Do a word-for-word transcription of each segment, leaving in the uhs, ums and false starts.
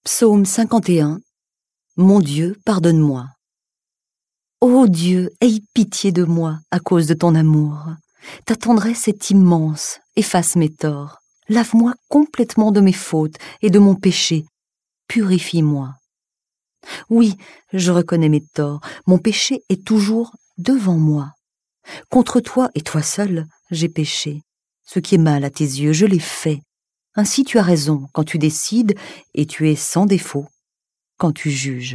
Psaume cinquante et un. Mon Dieu, pardonne-moi. Ô Dieu, aie pitié de moi à cause de ton amour. Ta tendresse est immense, efface mes torts. Lave-moi complètement de mes fautes et de mon péché. Purifie-moi. Oui, je reconnais mes torts. Mon péché est toujours devant moi. Contre toi et toi seul, j'ai péché. Ce qui est mal à tes yeux, je l'ai fait. Ainsi tu as raison quand tu décides, et tu es sans défaut quand tu juges.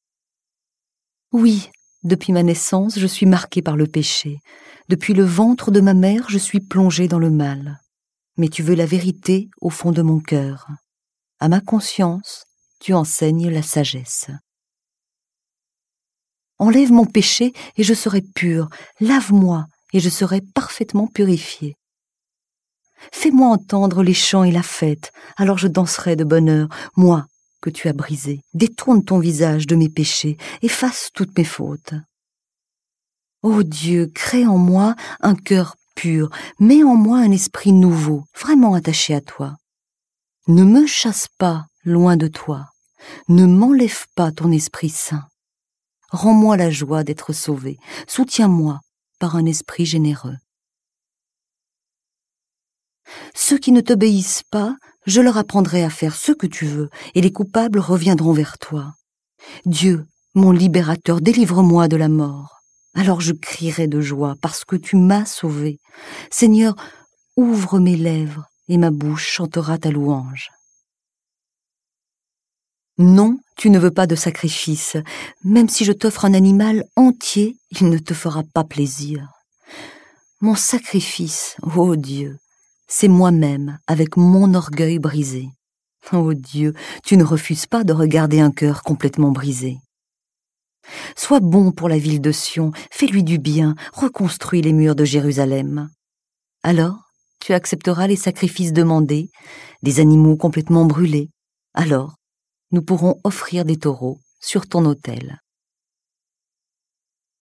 Oui, depuis ma naissance, je suis marquée par le péché. Depuis le ventre de ma mère, je suis plongée dans le mal. Mais tu veux la vérité au fond de mon cœur. À ma conscience, tu enseignes la sagesse. Enlève mon péché et je serai pure. Lave-moi et je serai parfaitement purifiée. Fais-moi entendre les chants et la fête, alors je danserai de bonheur, moi que tu as brisé. Détourne ton visage de mes péchés, efface toutes mes fautes. Ô Dieu, crée en moi un cœur pur, mets en moi un esprit nouveau, vraiment attaché à toi. Ne me chasse pas loin de toi, ne m'enlève pas ton Esprit Saint. Rends-moi la joie d'être sauvé, soutiens-moi par un esprit généreux. Ceux qui ne t'obéissent pas, je leur apprendrai à faire ce que tu veux, et les coupables reviendront vers toi. Dieu, mon libérateur, délivre-moi de la mort. Alors je crierai de joie parce que tu m'as sauvé. Seigneur, ouvre mes lèvres et ma bouche chantera ta louange. Non, tu ne veux pas de sacrifice. Même si je t'offre un animal entier, il ne te fera pas plaisir. Mon sacrifice, ô Dieu, c'est moi-même avec mon orgueil brisé. Ô Dieu, tu ne refuses pas de regarder un cœur complètement brisé. Sois bon pour la ville de Sion, fais-lui du bien, reconstruis les murs de Jérusalem. Alors, tu accepteras les sacrifices demandés, des animaux complètement brûlés. Alors, nous pourrons offrir des taureaux sur ton autel.